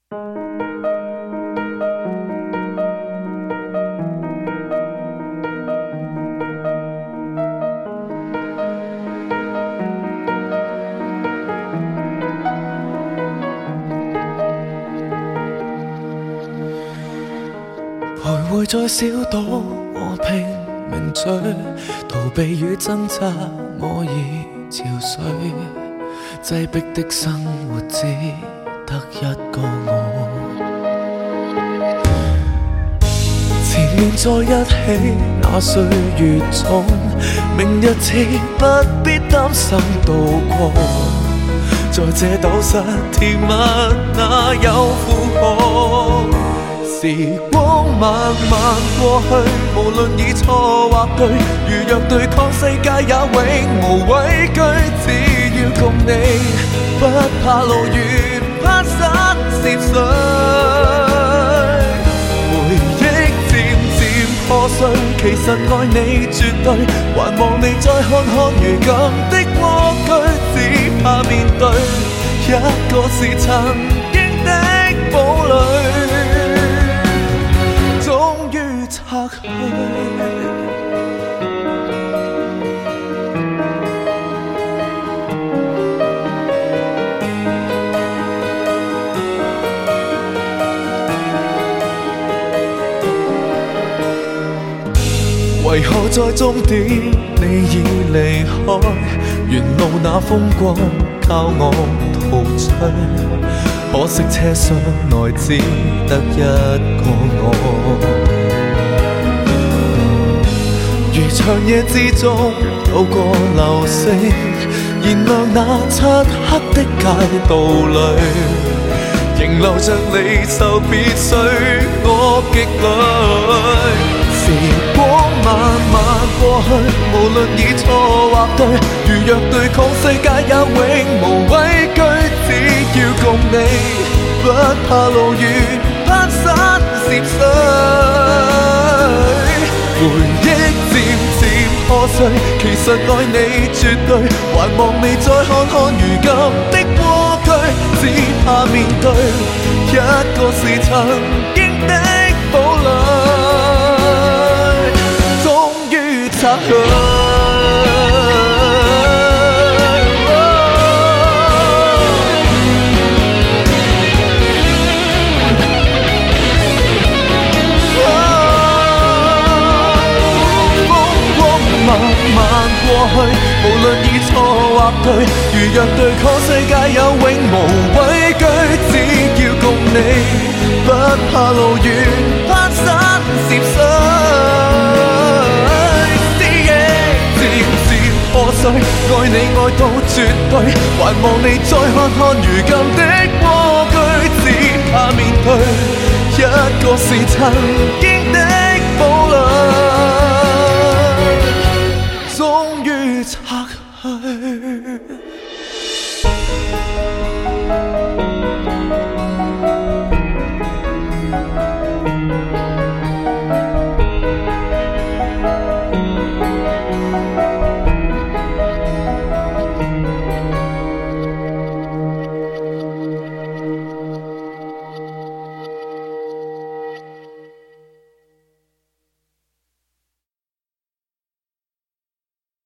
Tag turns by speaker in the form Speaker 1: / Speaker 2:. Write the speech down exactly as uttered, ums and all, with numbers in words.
Speaker 1: 徘徊在小岛，我拼命追，逃避與掙扎，我已憔悴。擠迫的生活只得一個我，前面在一起那歲月中，明日似不必擔心度過。在這斗室甜蜜哪有負荷？時光慢慢過去，無論已錯或對，如若對抗世界也永無畏懼。只要共你，不怕路遠，攀山涉水。回憶漸漸破碎，其實愛你絕對，還望你再看看如今的蝸居，只怕面對一個是曾經的堡壘。拆去，為何在終點你已離開？沿路那風光靠我陶醉，可惜車廂內只得一個我。如長夜之中透過流星，燃亮那漆黑的街道裏，仍留着你受別緒我極累。時光慢慢過去，無論已錯或對，如若對抗世界也永無畏懼。只要共你，不怕路遠，攀山涉水。回憶漸漸破碎，其實愛你絕對，還望你再看看如今的蝸居。只怕面對一個是曾經的堡壘，終於拆去。過去，無論已錯或對，如若對抗世界有永無畏懼。只要共你，不怕路遠，攀山涉水。思憶漸漸破碎，愛你愛到絕對，還望你再看看如今的蝸居。只怕面對一個是曾經